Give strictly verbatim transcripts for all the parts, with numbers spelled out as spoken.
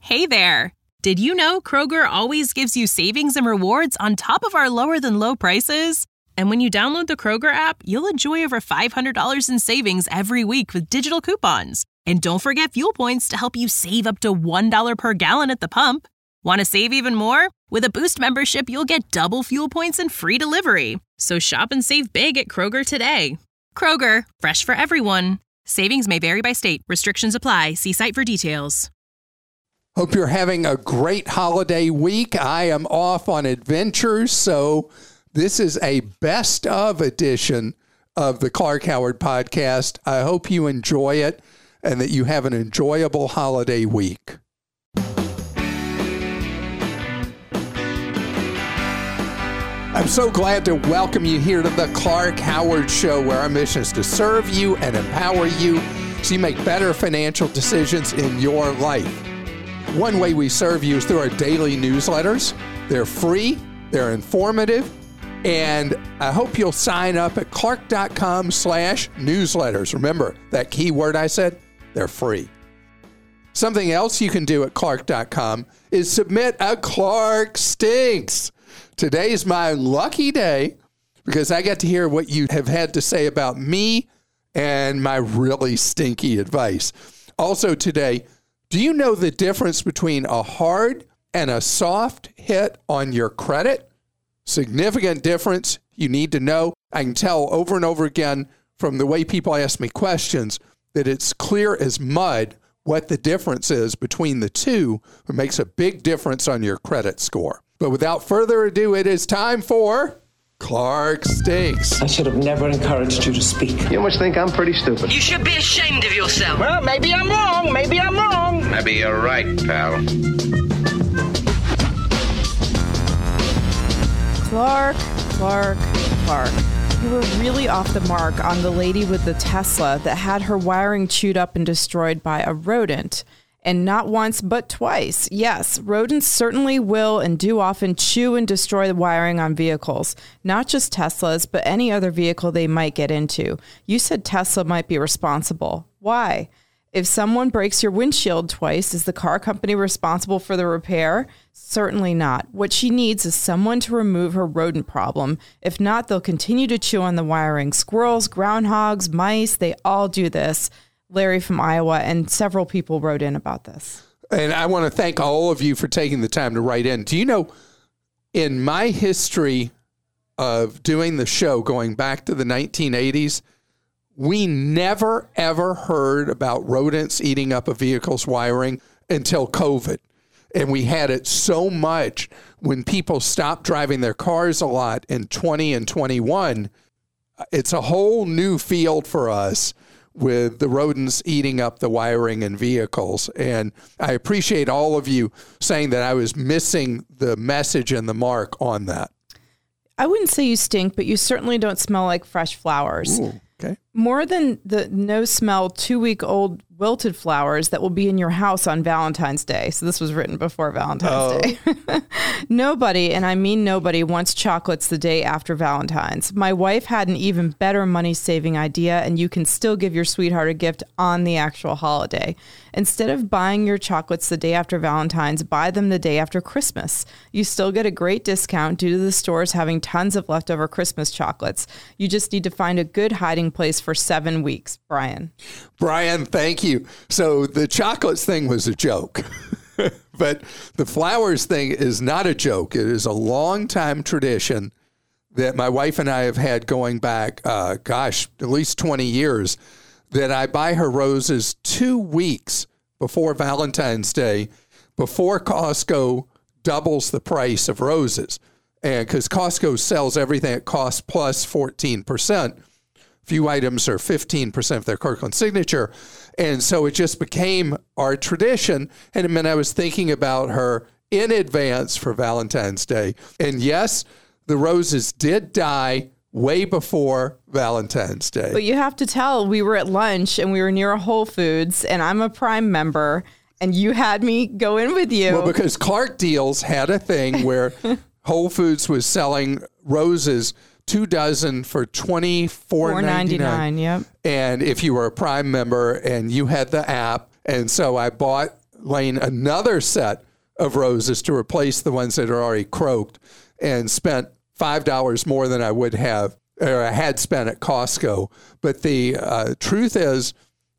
Hey there! Did you know Kroger always gives you savings and rewards on top of our lower-than-low prices? And when you download the Kroger app, you'll enjoy over five hundred dollars in savings every week with digital coupons. And don't forget fuel points to help you save up to one dollar per gallon at the pump. Want to save even more? With a Boost membership, you'll get double fuel points and free delivery. So shop and save big at Kroger today. Kroger, fresh for everyone. Savings may vary by state. Restrictions apply. See site for details. Hope you're having a great holiday week. I am off on adventures, so this is a best of edition of the Clark Howard podcast. I hope you enjoy it and that you have an enjoyable holiday week. I'm so glad to welcome you here to the Clark Howard Show, where our mission is to serve you and empower you so you make better financial decisions in your life. One way we serve you is through our daily newsletters. They're free, they're informative, and I hope you'll sign up at clark.com slash newsletters. Remember that keyword I said? They're free. Something else you can do at clark dot com is submit a Clark Stinks. Today's my lucky day because I get to hear what you have had to say about me and my really stinky advice. Also today, do you know the difference between a hard and a soft hit on your credit? Significant difference. You need to know. I can tell over and over again from the way people ask me questions that it's clear as mud what the difference is between the two. It makes a big difference on your credit score. But without further ado, it is time for Clark Stinks. I should have never encouraged you to speak. You must think I'm pretty stupid. You should be ashamed of yourself. Well, maybe I'm wrong. Maybe I'm wrong. Maybe you're right, pal. Clark, Clark, Clark. You were really off the mark on the lady with the Tesla that had her wiring chewed up and destroyed by a rodent. And not once, but twice. Yes, rodents certainly will and do often chew and destroy the wiring on vehicles. Not just Teslas, but any other vehicle they might get into. You said Tesla might be responsible. Why? If someone breaks your windshield twice, is the car company responsible for the repair? Certainly not. What she needs is someone to remove her rodent problem. If not, they'll continue to chew on the wiring. Squirrels, groundhogs, mice, they all do this. Larry from Iowa, and several people wrote in about this. And I want to thank all of you for taking the time to write in. Do you know, in my history of doing the show going back to the nineteen eighties, we never, ever heard about rodents eating up a vehicle's wiring until COVID. And we had it so much when people stopped driving their cars a lot in twenty and twenty-one. It's a whole new field for us with the rodents eating up the wiring in vehicles. And I appreciate all of you saying that I was missing the message and the mark on that. I wouldn't say you stink, but you certainly don't smell like fresh flowers. Ooh, okay. More than the no-smell two-week-old wilted flowers that will be in your house on Valentine's Day. So this was written before Valentine's oh. Day. Nobody, and I mean nobody, wants chocolates the day after Valentine's. My wife had an even better money-saving idea, and you can still give your sweetheart a gift on the actual holiday. Instead of buying your chocolates the day after Valentine's, buy them the day after Christmas. You still get a great discount due to the stores having tons of leftover Christmas chocolates. You just need to find a good hiding place for seven weeks. Brian. Brian, thank you. So the chocolates thing was a joke, but the flowers thing is not a joke. It is a long-time tradition that my wife and I have had going back, uh, gosh, at least twenty years, that I buy her roses two weeks before Valentine's Day, before Costco doubles the price of roses. And because Costco sells everything at cost plus fourteen percent. Few items are fifteen percent of their Kirkland signature. And so it just became our tradition. And it meant I was thinking about her in advance for Valentine's Day. And yes, the roses did die way before Valentine's Day. But you have to tell, we were at lunch and we were near a Whole Foods and I'm a Prime member and you had me go in with you. Well, because Clark Deals had a thing where Whole Foods was selling roses two dozen for twenty-four ninety-nine. Yep. And if you were a Prime member and you had the app, and so I bought lane another set of roses to replace the ones that are already croaked and spent five dollars more than I would have or I had spent at Costco. But the uh, truth is,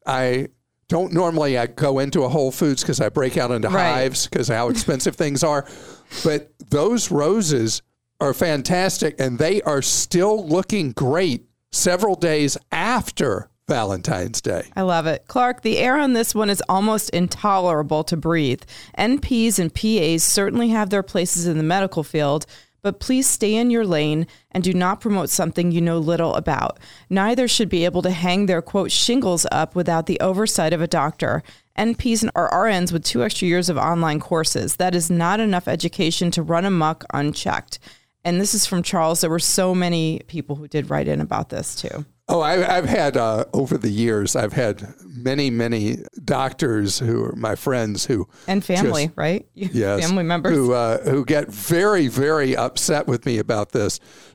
I don't normally I go into a Whole Foods because I break out into Right. hives because of how expensive things are. But those roses are fantastic, and they are still looking great several days after Valentine's Day. I love it. Clark, the air on this one is almost intolerable to breathe. N Ps and P As certainly have their places in the medical field, but please stay in your lane and do not promote something you know little about. Neither should be able to hang their, quote, shingles up without the oversight of a doctor. N Ps are R Ns with two extra years of online courses. That is not enough education to run amok unchecked. And this is from Charles. There were so many people who did write in about this, too. Oh, I, I've had, uh, over the years, I've had many, many doctors who are my friends who... And family, just, right? Yes. Family members. Who, uh, who get very, very upset with me about this.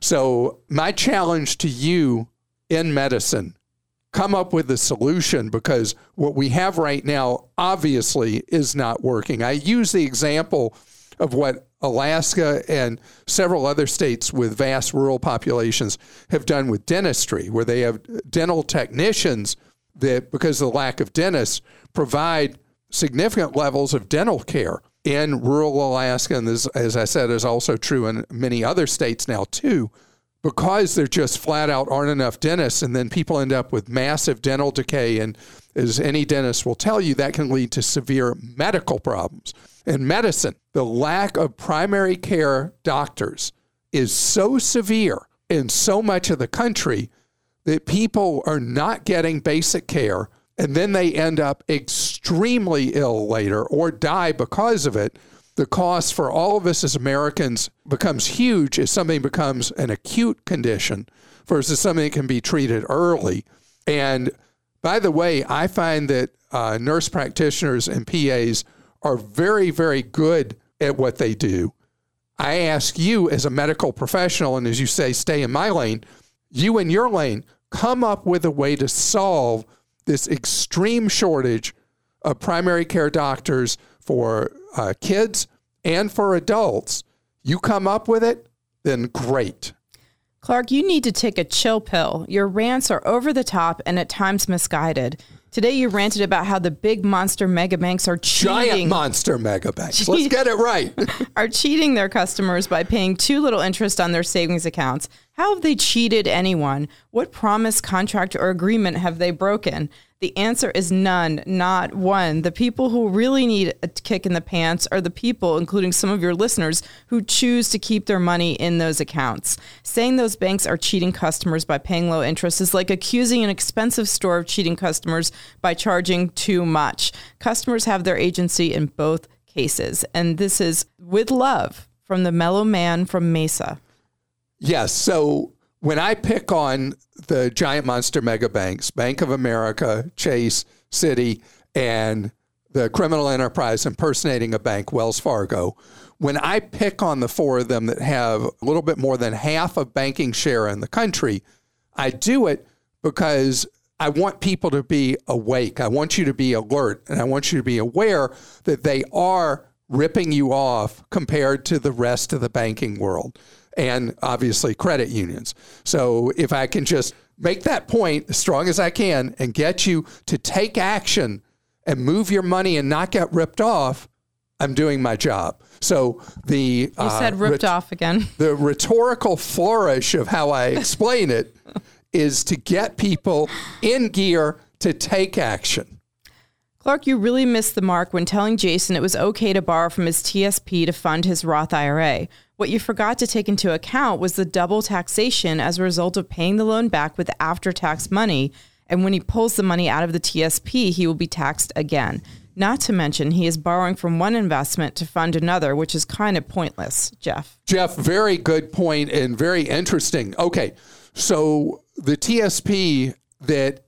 So my challenge to you in medicine, come up with a solution, because what we have right now obviously is not working. I use the example of what Alaska and several other states with vast rural populations have done with dentistry, where they have dental technicians that, because of the lack of dentists, provide significant levels of dental care in rural Alaska. And this, as I said, is also true in many other states now too, because there just flat out aren't enough dentists. And then people end up with massive dental decay. And as any dentist will tell you, that can lead to severe medical problems. In medicine, the lack of primary care doctors is so severe in so much of the country that people are not getting basic care, and then they end up extremely ill later or die because of it. The cost for all of us as Americans becomes huge as something becomes an acute condition versus something that can be treated early. And by the way, I find that uh, nurse practitioners and P As are very, very good at what they do. I ask you as a medical professional, and as you say, stay in my lane, you in your lane, come up with a way to solve this extreme shortage of primary care doctors for uh, kids and for adults. You come up with it, then great. Clark, you need to take a chill pill. Your rants are over the top and at times misguided. Today you ranted about how the big monster mega banks are cheating. Giant monster mega banks. Let's get it right. are cheating their customers by paying too little interest on their savings accounts. How have they cheated anyone? What promise, contract, or agreement have they broken? The answer is none, not one. The people who really need a kick in the pants are the people, including some of your listeners, who choose to keep their money in those accounts. Saying those banks are cheating customers by paying low interest is like accusing an expensive store of cheating customers by charging too much. Customers have their agency in both cases. And this is With Love from the Mellow Man from Mesa. Yes. So when I pick on the giant monster mega banks, Bank of America, Chase, Citi, and the criminal enterprise impersonating a bank, Wells Fargo, when I pick on the four of them that have a little bit more than half of banking share in the country, I do it because I want people to be awake. I want you to be alert, and I want you to be aware that they are ripping you off compared to the rest of the banking world, and obviously credit unions. So if I can just make that point as strong as I can and get you to take action and move your money and not get ripped off, I'm doing my job. So the You uh, said ripped ret- off again. The rhetorical flourish of how I explain it is to get people in gear to take action. Clark, you really missed the mark when telling Jason it was okay to borrow from his T S P to fund his Roth I R A. What you forgot to take into account was the double taxation as a result of paying the loan back with after-tax money. And when he pulls the money out of the T S P, he will be taxed again. Not to mention, he is borrowing from one investment to fund another, which is kind of pointless, Jeff. Jeff, very good point and very interesting. Okay, so the T S P that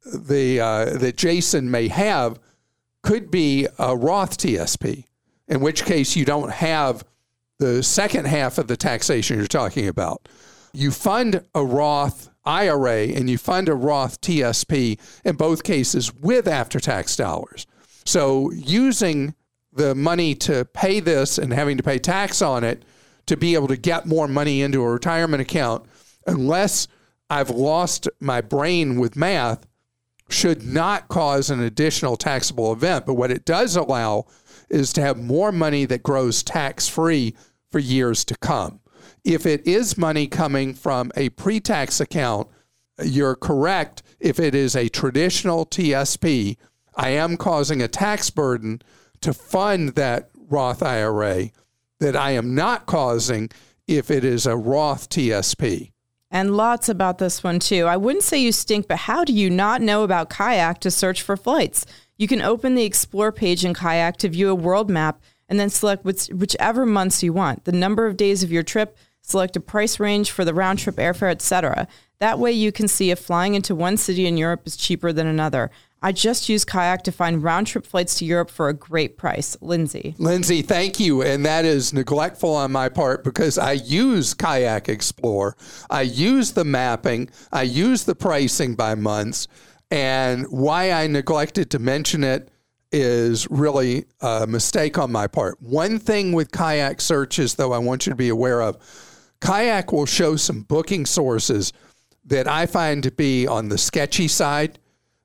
the uh, that Jason may have could be a Roth T S P, in which case you don't have the second half of the taxation you're talking about. You fund a Roth I R A and you fund a Roth T S P, in both cases with after-tax dollars. So using the money to pay this and having to pay tax on it to be able to get more money into a retirement account, unless I've lost my brain with math, should not cause an additional taxable event. But what it does allow is to have more money that grows tax-free for years to come. If it is money coming from a pre-tax account, you're correct. If it is a traditional T S P, I am causing a tax burden to fund that Roth I R A that I am not causing if it is a Roth T S P. And lots about this one, too. I wouldn't say you stink, but how do you not know about Kayak to search for flights? You can open the Explore page in Kayak to view a world map and then select which, whichever months you want, the number of days of your trip, select a price range for the round trip airfare, et cetera. That way you can see if flying into one city in Europe is cheaper than another. I just use Kayak to find round-trip flights to Europe for a great price. Lindsay. Lindsay, thank you. And that is neglectful on my part because I use Kayak Explore. I use the mapping. I use the pricing by months. And why I neglected to mention it is really a mistake on my part. One thing with Kayak searches, though, I want you to be aware of, Kayak will show some booking sources that I find to be on the sketchy side.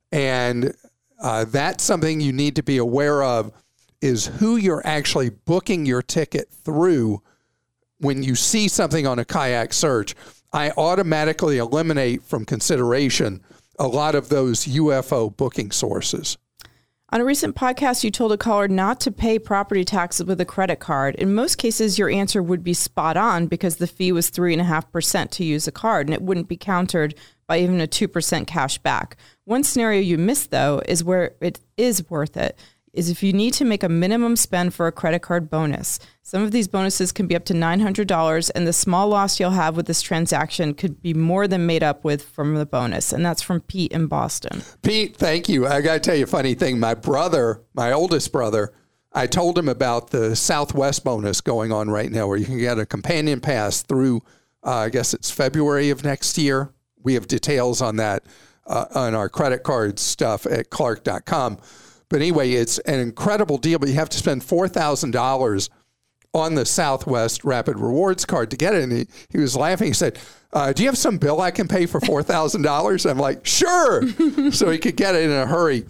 And uh, that's something you need to be aware of, is who you're actually booking your ticket through. When you see something on a Kayak search, I automatically eliminate from consideration a lot of those U F O booking sources. On a recent podcast, you told a caller not to pay property taxes with a credit card. In most cases, your answer would be spot on because the fee was three point five percent to use a card, and it wouldn't be countered by even a two percent cash back. One scenario you missed, though, is where it is worth it, is if you need to make a minimum spend for a credit card bonus. Some of these bonuses can be up to nine hundred dollars, and the small loss you'll have with this transaction could be more than made up with from the bonus. And that's from Pete in Boston. Pete, thank you. I got to tell you a funny thing. My brother, my oldest brother, I told him about the Southwest bonus going on right now where you can get a companion pass through, uh, I guess it's February of next year. We have details on that uh, on our credit card stuff at clark dot com. But anyway, it's an incredible deal, but you have to spend four thousand dollars on the Southwest Rapid Rewards card to get it. And he, he was laughing. He said, uh, do you have some bill I can pay for four thousand dollars? I'm like, sure. So he could get it in a hurry.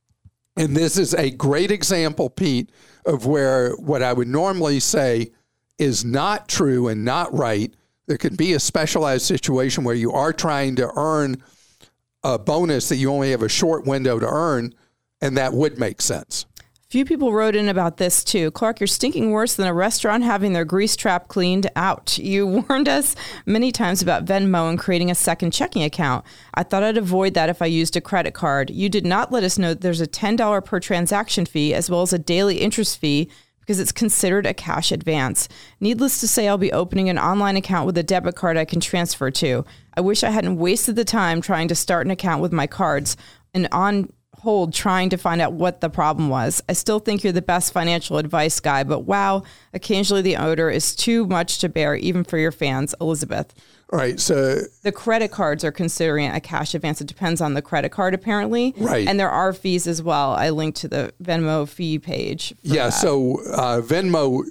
And this is a great example, Pete, of where what I would normally say is not true and not right. There could be a specialized situation where you are trying to earn a bonus that you only have a short window to earn, and that would make sense. Few people wrote in about this too. Clark, you're stinking worse than a restaurant having their grease trap cleaned out. You warned us many times about Venmo and creating a second checking account. I thought I'd avoid that if I used a credit card. You did not let us know that there's a ten dollars per transaction fee as well as a daily interest fee because it's considered a cash advance. Needless to say, I'll be opening an online account with a debit card I can transfer to. I wish I hadn't wasted the time trying to start an account with my cards and on hold trying to find out what the problem was. I still think you're the best financial advice guy, but wow, occasionally the odor is too much to bear, even for your fans. Elizabeth. All right, so the credit cards are considering it a cash advance. It depends on the credit card, apparently. Right. And there are fees as well. I linked to the Venmo fee page. Yeah, that. so uh, Venmo,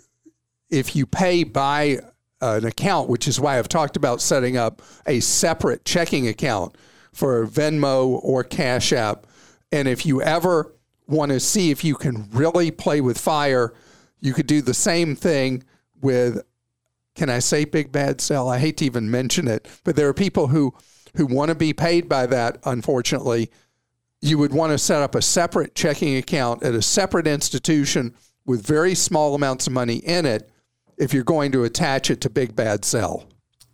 if you pay by an account, which is why I've talked about setting up a separate checking account for Venmo or Cash App. And if you ever want to see if you can really play with fire, you could do the same thing with, can I say Big Bad Cell? I hate to even mention it, but there are people who, who want to be paid by that, unfortunately. You would want to set up a separate checking account at a separate institution with very small amounts of money in it if you're going to attach it to Big Bad Cell.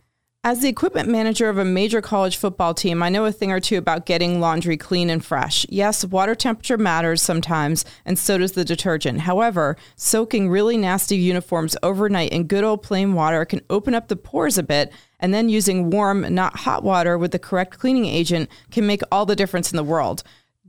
As the equipment manager of a major college football team, I know a thing or two about getting laundry clean and fresh. Yes, water temperature matters sometimes, and so does the detergent. However, soaking really nasty uniforms overnight in good old plain water can open up the pores a bit, and then using warm, not hot water with the correct cleaning agent can make all the difference in the world.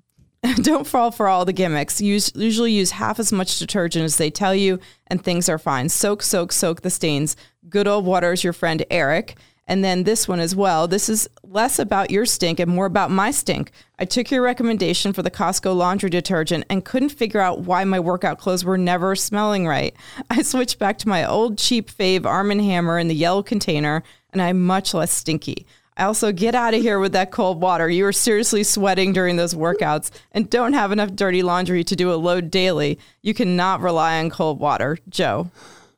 Don't fall for all the gimmicks. Use, usually use half as much detergent as they tell you, and things are fine. Soak, soak, soak the stains. Good old water is your friend Eric. And then this one as well. This is less about your stink and more about my stink. I took your recommendation for the Costco laundry detergent and couldn't figure out why my workout clothes were never smelling right. I switched back to my old cheap fave Arm and Hammer in the yellow container, and I'm much less stinky. I also get out of here with that cold water. You are seriously sweating during those workouts and don't have enough dirty laundry to do a load daily. You cannot rely on cold water. Joe.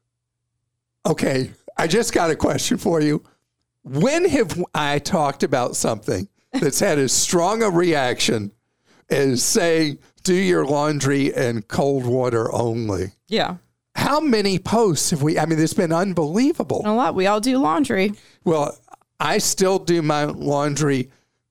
Okay, I just got a question for you. When have I talked about something that's had as strong a reaction as saying, do your laundry in cold water only? Yeah. How many posts have we, I mean, it's been unbelievable. A lot. We all do laundry. Well, I still do my laundry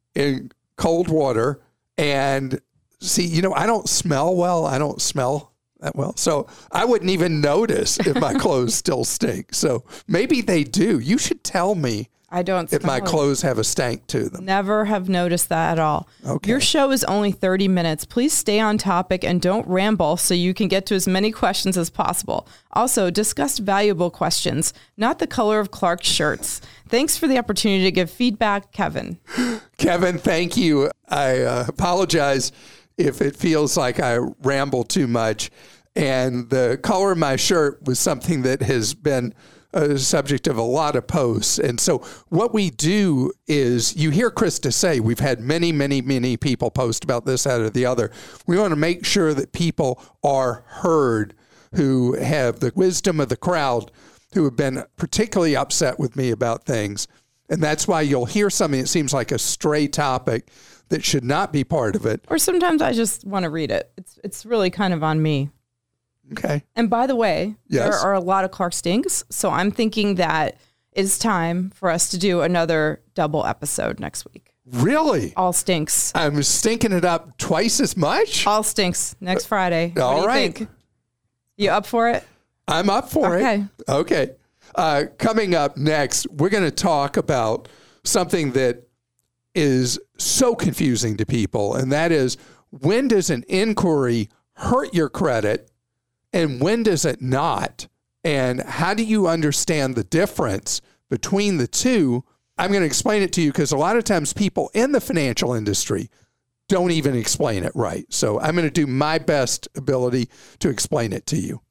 in cold water. And see, you know, I don't smell well. I don't smell that well. So I wouldn't even notice if my clothes still stink. So maybe they do. You should tell me. I don't if my it. clothes have a stank to them. Never have noticed that at all. Okay. Your show is only thirty minutes. Please stay on topic and don't ramble so you can get to as many questions as possible. Also, discuss valuable questions, not the color of Clark's shirts. Thanks for the opportunity to give feedback, Kevin. Kevin, thank you. I uh, apologize if it feels like I ramble too much. And the color of my shirt was something that has been a subject of a lot of posts. And so what we do is, you hear Krista say, we've had many, many, many people post about this, that, or the other. We want to make sure that people are heard who have the wisdom of the crowd, who have been particularly upset with me about things. And that's why you'll hear something that seems like a stray topic that should not be part of it. Or sometimes I just want to read it. It's it's really kind of on me. Okay. And by the way, yes. there are a lot of Clark stinks, so I'm thinking that it's time for us to do another double episode next week. Really? All stinks. I'm stinking it up twice as much? All stinks next Friday. All what do you right. think? You up for it? I'm up for okay. it. Okay. Uh, coming up next, we're going to talk about something that is so confusing to people, and that is, when does an inquiry hurt your credit and when does it not? And how do you understand the difference between the two? I'm going to explain it to you because a lot of times people in the financial industry don't even explain it right. So I'm going to do my best ability to explain it to you.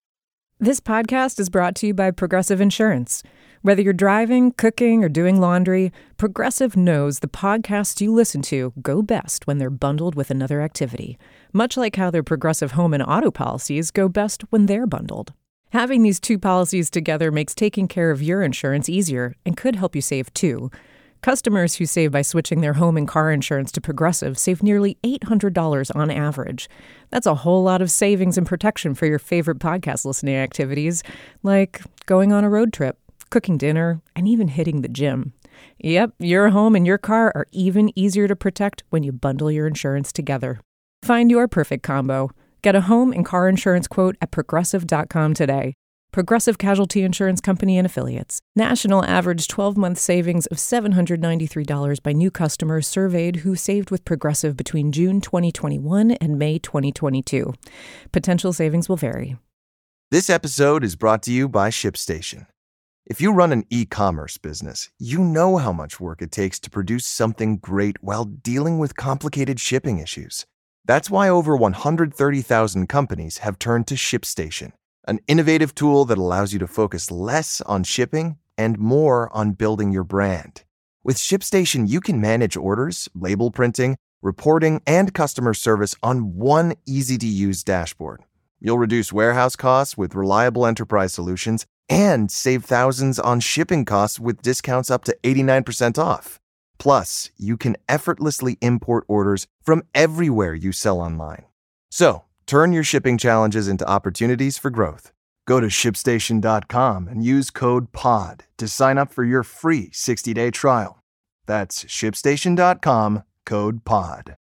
This podcast is brought to you by Progressive Insurance. Whether you're driving, cooking, or doing laundry, Progressive knows the podcasts you listen to go best when they're bundled with another activity, much like how their Progressive home and auto policies go best when they're bundled. Having these two policies together makes taking care of your insurance easier and could help you save too. Customers who save by switching their home and car insurance to Progressive save nearly eight hundred dollars on average. That's a whole lot of savings and protection for your favorite podcast listening activities, like going on a road trip, cooking dinner, and even hitting the gym. Yep, your home and your car are even easier to protect when you bundle your insurance together. Find your perfect combo. Get a home and car insurance quote at progressive dot com today. Progressive Casualty Insurance Company and Affiliates. National average twelve-month savings of seven hundred ninety-three dollars by new customers surveyed who saved with Progressive between June twenty twenty-one and May twenty twenty-two. Potential savings will vary. This episode is brought to you by ShipStation. If you run an e-commerce business, you know how much work it takes to produce something great while dealing with complicated shipping issues. That's why over one hundred thirty thousand companies have turned to ShipStation, an innovative tool that allows you to focus less on shipping and more on building your brand. With ShipStation, you can manage orders, label printing, reporting, and customer service on one easy-to-use dashboard. You'll reduce warehouse costs with reliable enterprise solutions and save thousands on shipping costs with discounts up to eighty-nine percent off. Plus, you can effortlessly import orders from everywhere you sell online. So, turn your shipping challenges into opportunities for growth. Go to ship station dot com and use code P O D to sign up for your free sixty-day trial. That's ship station dot com, code P O D.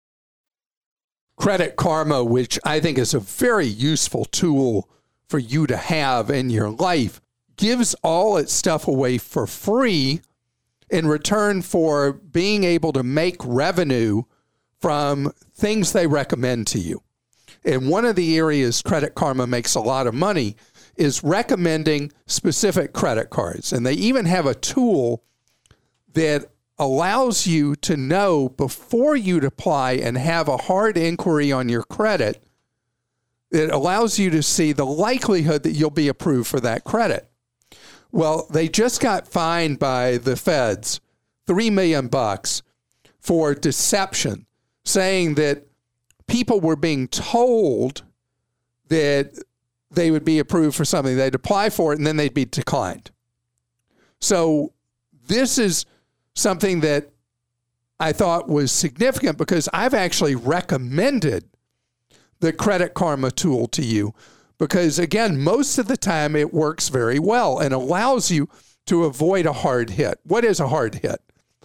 Credit Karma, which I think is a very useful tool for you to have in your life, gives all its stuff away for free in return for being able to make revenue from things they recommend to you. And one of the areas Credit Karma makes a lot of money is recommending specific credit cards. And they even have a tool that allows you to know before you apply and have a hard inquiry on your credit. It allows you to see the likelihood that you'll be approved for that credit. Well, they just got fined by the feds three million bucks for deception, saying that people were being told that they would be approved for something. They'd apply for it and then they'd be declined. So this is something that I thought was significant because I've actually recommended the Credit Karma tool to you because, again, most of the time it works very well and allows you to avoid a hard hit. What is a hard hit?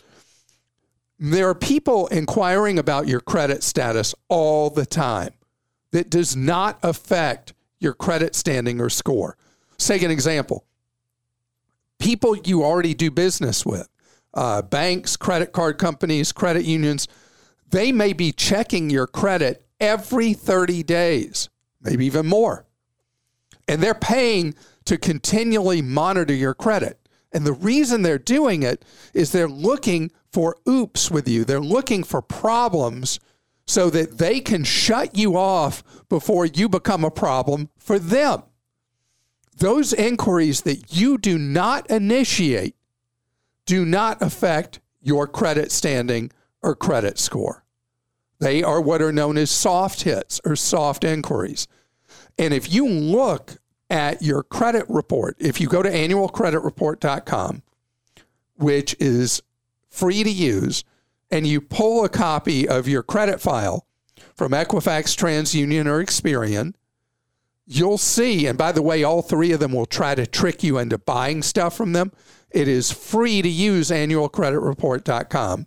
There are people inquiring about your credit status all the time that does not affect your credit standing or score. Let's take an example. People you already do business with, uh, banks, credit card companies, credit unions, they may be checking your credit every thirty days, maybe even more. And they're paying to continually monitor your credit. And the reason they're doing it is they're looking for oops with you. They're looking for problems so that they can shut you off before you become a problem for them. Those inquiries that you do not initiate do not affect your credit standing or credit score. They are what are known as soft hits or soft inquiries. And if you look at your credit report, if you go to annual credit report dot com, which is free to use, and you pull a copy of your credit file from Equifax, TransUnion, or Experian, you'll see, and by the way, all three of them will try to trick you into buying stuff from them. It is free to use annual credit report dot com.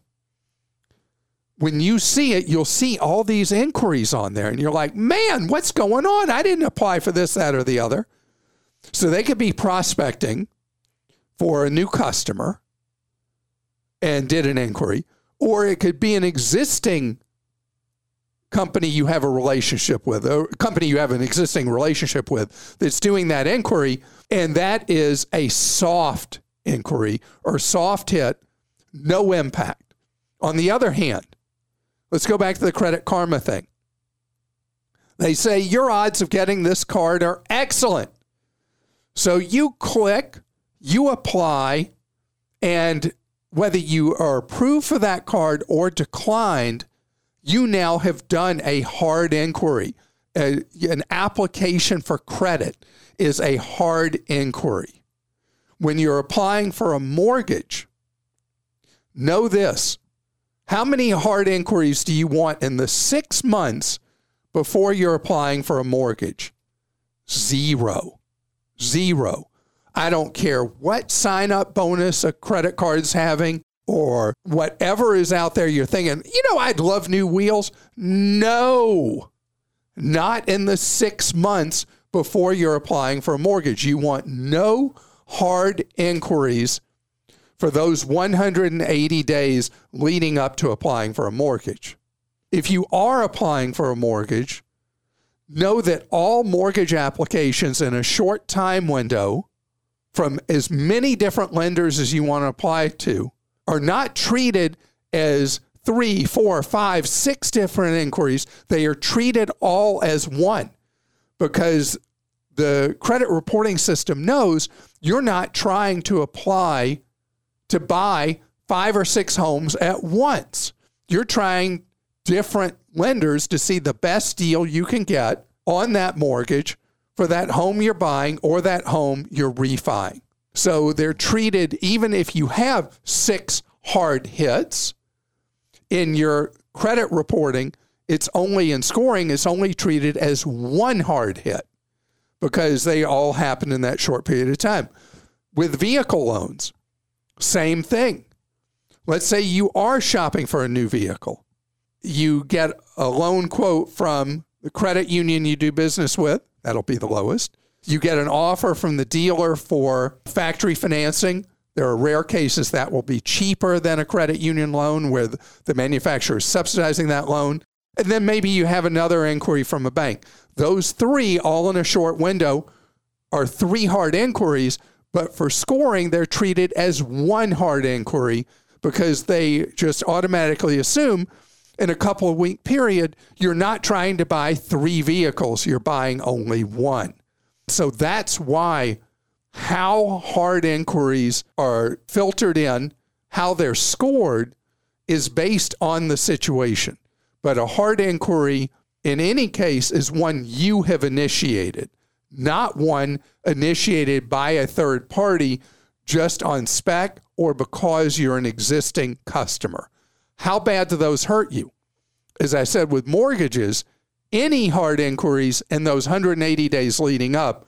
When you see it, you'll see all these inquiries on there, and you're like, man, what's going on? I didn't apply for this, that, or the other. So they could be prospecting for a new customer and did an inquiry, or it could be an existing company you have a relationship with, a company you have an existing relationship with that's doing that inquiry, and that is a soft inquiry or soft hit, no impact. On the other hand, let's go back to the Credit Karma thing. They say your odds of getting this card are excellent. So you click, you apply, and whether you are approved for that card or declined, you now have done a hard inquiry. A, an application for credit is a hard inquiry. When you're applying for a mortgage, know this. How many hard inquiries do you want in the six months before you're applying for a mortgage? Zero. Zero. I don't care what sign-up bonus a credit card's having or whatever is out there you're thinking, you know, I'd love new wheels. No, not in the six months before you're applying for a mortgage. You want no hard inquiries for those one hundred eighty days leading up to applying for a mortgage. If you are applying for a mortgage, know that all mortgage applications in a short time window from as many different lenders as you want to apply to are not treated as three, four, five, six different inquiries. They are treated all as one because the credit reporting system knows you're not trying to apply to buy five or six homes at once. You're trying different lenders to see the best deal you can get on that mortgage for that home you're buying or that home you're refining. So they're treated, even if you have six hard hits in your credit reporting, it's only in scoring, it's only treated as one hard hit because they all happen in that short period of time. With vehicle loans, same thing. Let's say you are shopping for a new vehicle. You get a loan quote from the credit union you do business with. That'll be the lowest. You get an offer from the dealer for factory financing. There are rare cases that will be cheaper than a credit union loan where the manufacturer is subsidizing that loan. And then maybe you have another inquiry from a bank. Those three, all in a short window, are three hard inquiries, but for scoring, they're treated as one hard inquiry because they just automatically assume in a couple of week period, you're not trying to buy three vehicles, you're buying only one. So that's why how hard inquiries are filtered in, how they're scored, is based on the situation. But a hard inquiry in any case is one you have initiated, not one initiated by a third party just on spec or because you're an existing customer. How bad do those hurt you? As I said, with mortgages, any hard inquiries in those one hundred eighty days leading up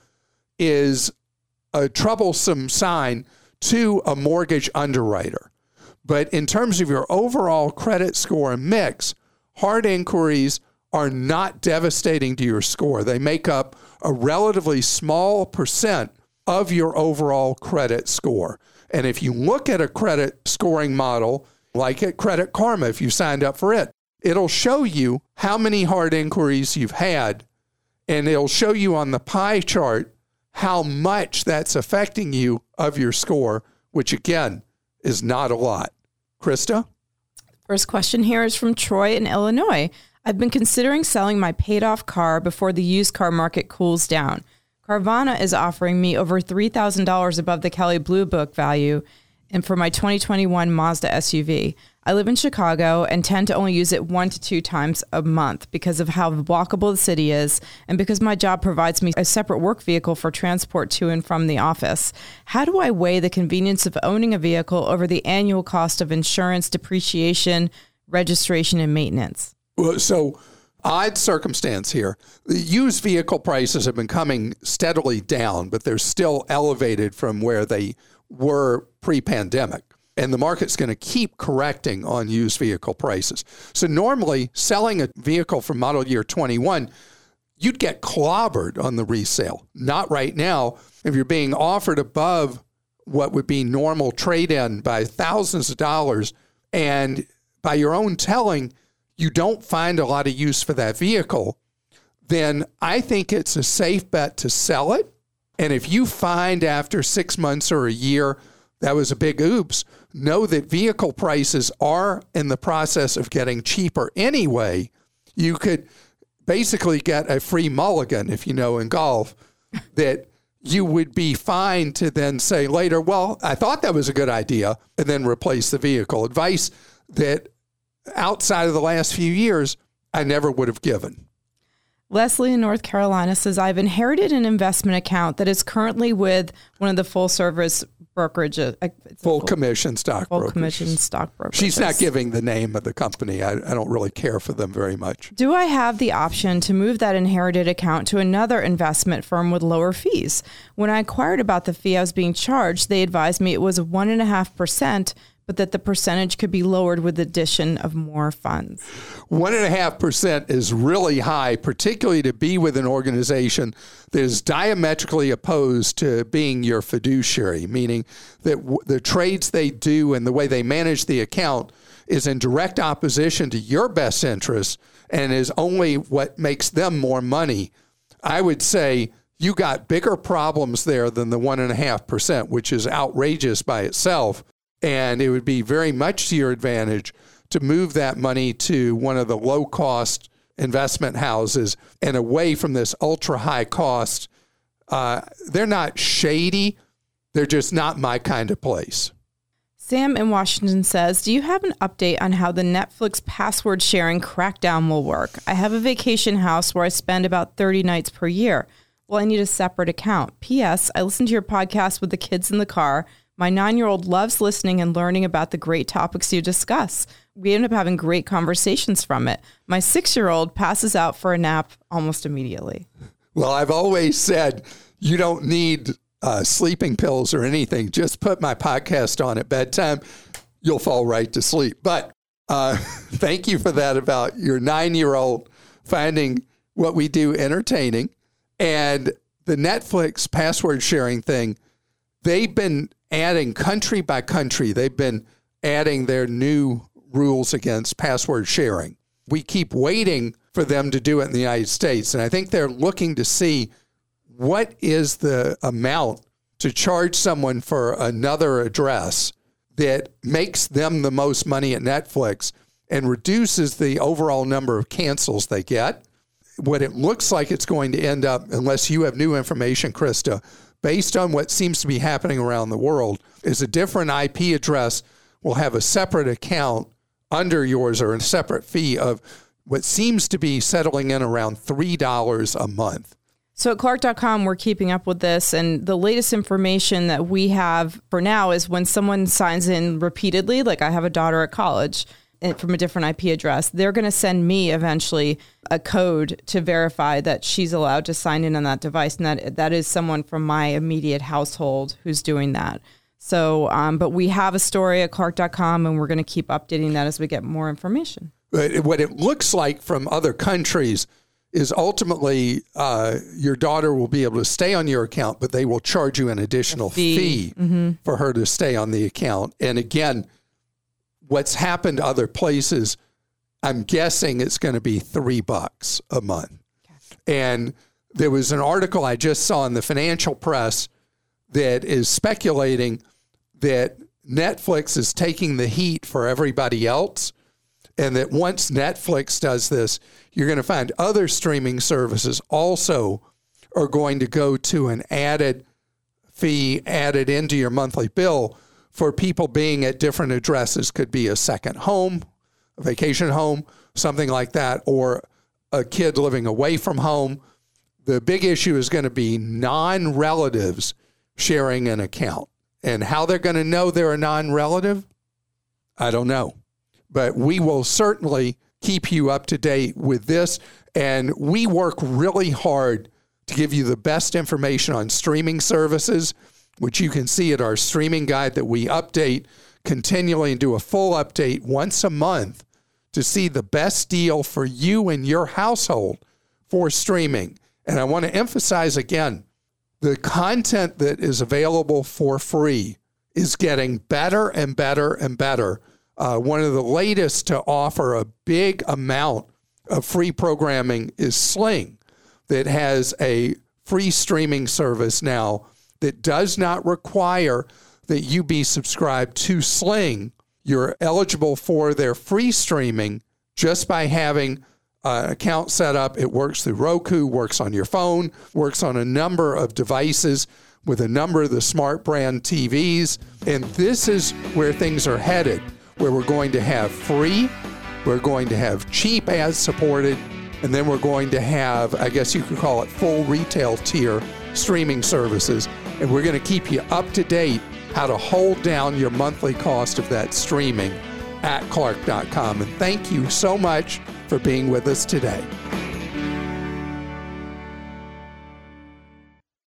is a troublesome sign to a mortgage underwriter. But in terms of your overall credit score and mix, hard inquiries are not devastating to your score. They make up a relatively small percent of your overall credit score. And if you look at a credit scoring model, like at Credit Karma, if you signed up for it, it'll show you how many hard inquiries you've had, and it'll show you on the pie chart how much that's affecting you of your score, which again is not a lot. Krista? First question here is from Troy in Illinois. I've been considering selling my paid-off car before the used car market cools down. Carvana is offering me over three thousand dollars above the Kelley Blue Book value and for my twenty twenty-one Mazda S U V. I live in Chicago and tend to only use it one to two times a month because of how walkable the city is and because my job provides me a separate work vehicle for transport to and from the office. How do I weigh the convenience of owning a vehicle over the annual cost of insurance, depreciation, registration, and maintenance? Well, so odd circumstance here. The used vehicle prices have been coming steadily down, but they're still elevated from where they were pre-pandemic. And the market's going to keep correcting on used vehicle prices. So normally, selling a vehicle from model year twenty-one, you'd get clobbered on the resale. Not right now. If you're being offered above what would be normal trade-in by thousands of dollars, and by your own telling, you don't find a lot of use for that vehicle, then I think it's a safe bet to sell it. And if you find after six months or a year that was a big oops, know that vehicle prices are in the process of getting cheaper anyway. You could basically get a free mulligan, if you know, in golf, that you would be fine to then say later, well, I thought that was a good idea, and then replace the vehicle. Advice that outside of the last few years, I never would have given. Leslie in North Carolina says, I've inherited an investment account that is currently with one of the full service brokerage. Uh, full, full commission stock full brokers. commission stock brokers. She's not giving the name of the company. I, I don't really care for them very much. Do I have the option to move that inherited account to another investment firm with lower fees? When I inquired about the fee I was being charged, they advised me it was one and a half percent, but that the percentage could be lowered with the addition of more funds. One and a half percent is really high, particularly to be with an organization that is diametrically opposed to being your fiduciary, meaning that w- the trades they do and the way they manage the account is in direct opposition to your best interests and is only what makes them more money. I would say you got bigger problems there than the one and a half percent, which is outrageous by itself. And it would be very much to your advantage to move that money to one of the low-cost investment houses and away from this ultra-high cost. Uh, they're not shady. They're just not my kind of place. Sam in Washington says, do you have an update on how the Netflix password sharing crackdown will work? I have a vacation house where I spend about thirty nights per year. Well, I need a separate account. P S. I listen to your podcast with the kids in the car. My nine-year-old loves listening and learning about the great topics you discuss. We end up having great conversations from it. My six-year-old passes out for a nap almost immediately. Well, I've always said you don't need uh, sleeping pills or anything. Just put my podcast on at bedtime. You'll fall right to sleep. But uh, thank you for that about your nine-year-old finding what we do entertaining. And the Netflix password sharing thing, they've been adding country by country. They've been adding their new rules against password sharing. We keep waiting for them to do it in the United States. And I think they're looking to see what is the amount to charge someone for another address that makes them the most money at Netflix and reduces the overall number of cancels they get. What it looks like it's going to end up, unless you have new information, Krista, based on what seems to be happening around the world, is a different I P address will have a separate account under yours or a separate fee of what seems to be settling in around three dollars a month. So at Clark dot com, we're keeping up with this. And the latest information that we have for now is when someone signs in repeatedly, like I have a daughter at college from a different I P address, they're going to send me eventually a code to verify that she's allowed to sign in on that device. And that that is someone from my immediate household who's doing that. So, um, but we have a story at Clark dot com, and we're going to keep updating that as we get more information. But what it looks like from other countries is ultimately uh, your daughter will be able to stay on your account, but they will charge you an additional fee, fee mm-hmm. for her to stay on the account. And again, what's happened to other places, I'm guessing it's going to be three bucks a month. Okay. And there was an article I just saw in the financial press that is speculating that Netflix is taking the heat for everybody else, and that once Netflix does this, you're going to find other streaming services also are going to go to an added fee added into your monthly bill for people being at different addresses. Could be a second home, a vacation home, something like that, or a kid living away from home. The big issue is going to be non-relatives sharing an account. And how they're going to know they're a non-relative, I don't know. But we will certainly keep you up to date with this. And we work really hard to give you the best information on streaming services, which you can see at our streaming guide that we update continually and do a full update once a month to see the best deal for you and your household for streaming. And I want to emphasize again, the content that is available for free is getting better and better and better. Uh, one of the latest to offer a big amount of free programming is Sling, that has a free streaming service now that does not require that you be subscribed to Sling. You're eligible for their free streaming just by having an account set up. It works through Roku, works on your phone, works on a number of devices with a number of the smart brand T Vs. And this is where things are headed, where we're going to have free, we're going to have cheap as supported, and then we're going to have, I guess you could call it full retail tier streaming services. And we're going to keep you up to date how to hold down your monthly cost of that streaming at Clark dot com. And thank you so much for being with us today.